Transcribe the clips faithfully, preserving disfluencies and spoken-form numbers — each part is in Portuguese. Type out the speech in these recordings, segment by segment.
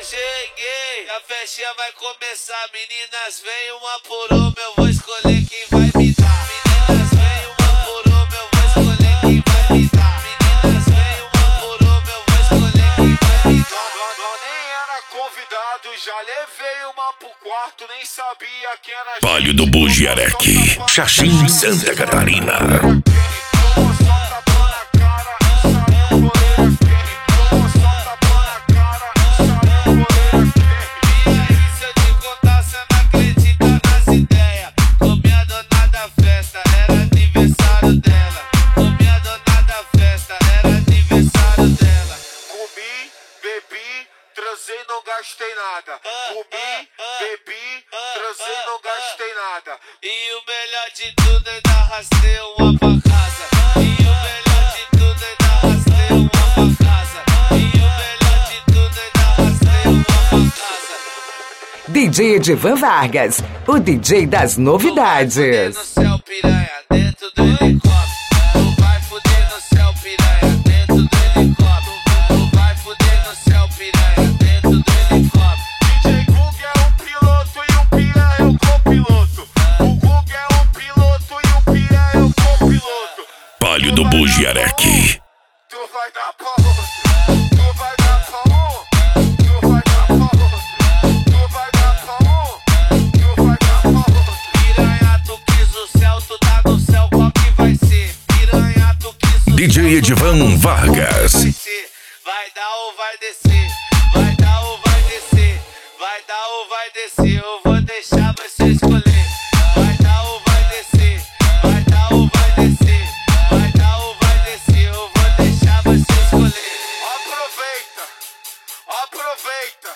Cheguei, a festinha vai começar. Meninas, vem uma por uma, eu vou escolher quem vai me dar. Meninas, vem uma por uma, eu vou escolher quem vai me dar. Meninas, vem uma por uma, eu vou escolher quem vai me dar. Eu nem era convidado, já levei uma pro quarto, nem sabia quem era. Palio do Bugiarec, Xaxim, Santa Catarina. Transei, não gastei nada. Comi, bebi, transei, não gastei nada. E o melhor de tudo ainda arrastei uma pra casa. E o melhor de tudo ainda arrastei uma pra casa. E o melhor de tudo ainda arrastei uma pra casa. D J Edivan Vargas, o D J das novidades. Tu vai fuder no céu, piranha, dentro do helicóptero. Tu vai fuder no céu, piranha, dentro do helicóptero. Tu vai fuder no céu, piranha, dentro do helicóptero. D J Gug é o piloto e o Pira é o copiloto. O Gug é o piloto e o Pira é o copiloto. Palio do Bugiarec. Tu vai dar pra outro, tu vai dar pra um, tu vai dar pra outro, tu vai dar pra um, tu vai dar pra outro. Piranha, tu quis o céu, tu tá no céu, qual que vai ser? Piranha, tu quis o D J Edivan Vargas. vai ser? Vai dar ou vai descer? Vai dar ou vai descer? Vai dar ou vai descer? Eu vou deixar você escolher. Vai dar ou vai descer? Vai dar ou vai descer? Vai dar ou vai descer? Eu vou deixar você escolher. Aproveita, aproveita,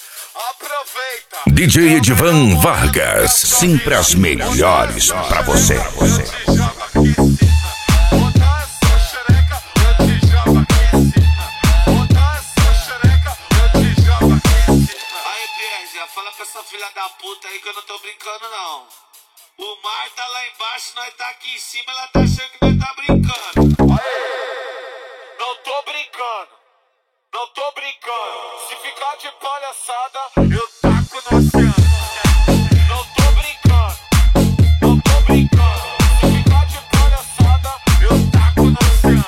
aproveita. D J Edivan Vargas, sempre as melhores pra você. Eu te jogo aqui em cima, botar essa xereca, eu te jogo aqui em cima. Botar essa xereca, eu te jogo aqui em cima. Aí, Pérzia, fala pra essa filha da puta aí que eu não tô brincando, não. O mar tá lá embaixo, nós tá aqui em cima, ela tá achando que nós tá brincando. Não tô brincando, não tô brincando. Se ficar de palhaçada, eu taco no oceano. Não tô brincando, não tô brincando. Se ficar de palhaçada, eu taco no oceano.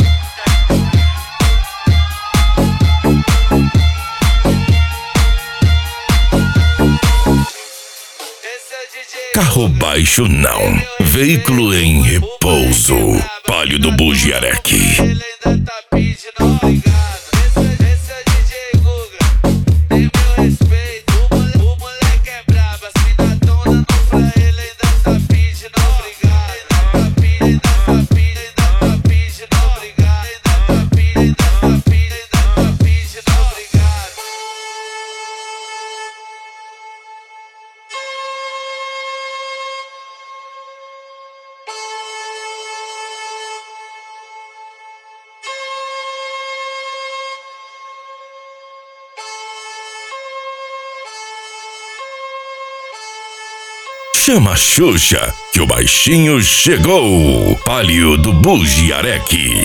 Esse é o D J. Carro baixo não, veículo em repouso. Palio do Bugiarec. Ele ainda tá pedindo obrigado. Esse, esse é o D J Guga, tem meu respeito. O moleque, o moleque é brabo, as mina tona no pra ele ainda tá pedindo obrigado. Ainda tá pedindo, ainda tá pedindo, ainda tá pedindo obrigado. Ainda tá pedindo, ainda tá pedindo, ainda tá pedindo obrigado. Chama a Xuxa, que o baixinho chegou. Palio do Bugiarec.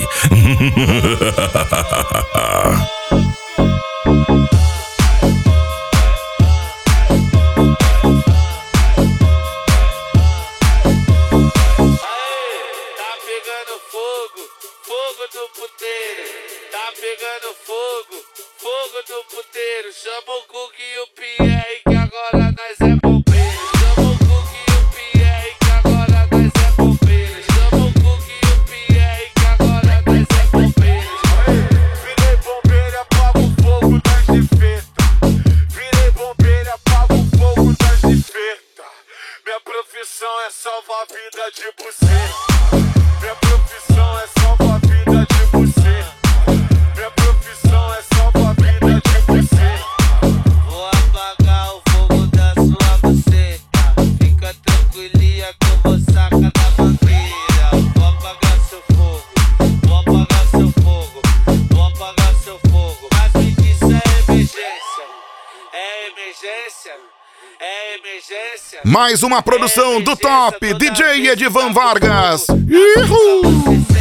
Tá pegando fogo, fogo do puteiro. Tá pegando fogo, fogo do puteiro. Chama o Gug e o Pierre que agora nós é bombeiro. Chama o Gug e o Pierre que agora nós é bombeiro. Chama o Gug e o Pierre que agora nós é bombeiro. Virei bombeiro, apago o fogo das defeitas. Virei bombeiro, apago o fogo das defeitas. Minha profissão é salvar a vida de buceta. Minha profissão é salvar a vida de buceta. Minha profissão é salvar a vida de buceta. Vou apagar o fogo da sua buceta. Fica tranquilinha que eu vou sacar da bandeira. Vou apagar seu fogo, vou apagar seu fogo, vou apagar seu fogo. Mas me disse é emergência, é emergência, é emergência. Mais uma produção do top D J Edivan Vargas. Ihu!